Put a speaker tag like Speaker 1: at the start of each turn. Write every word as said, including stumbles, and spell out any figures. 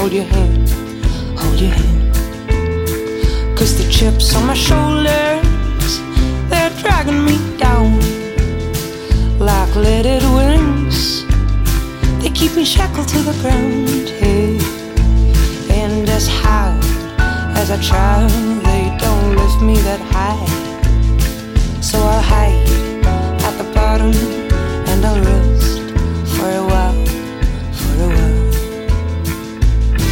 Speaker 1: hold your head, hold your head. Cause the chips on my shoulders, they're dragging me down like leaded wings. They keep me shackled to the ground. Hey.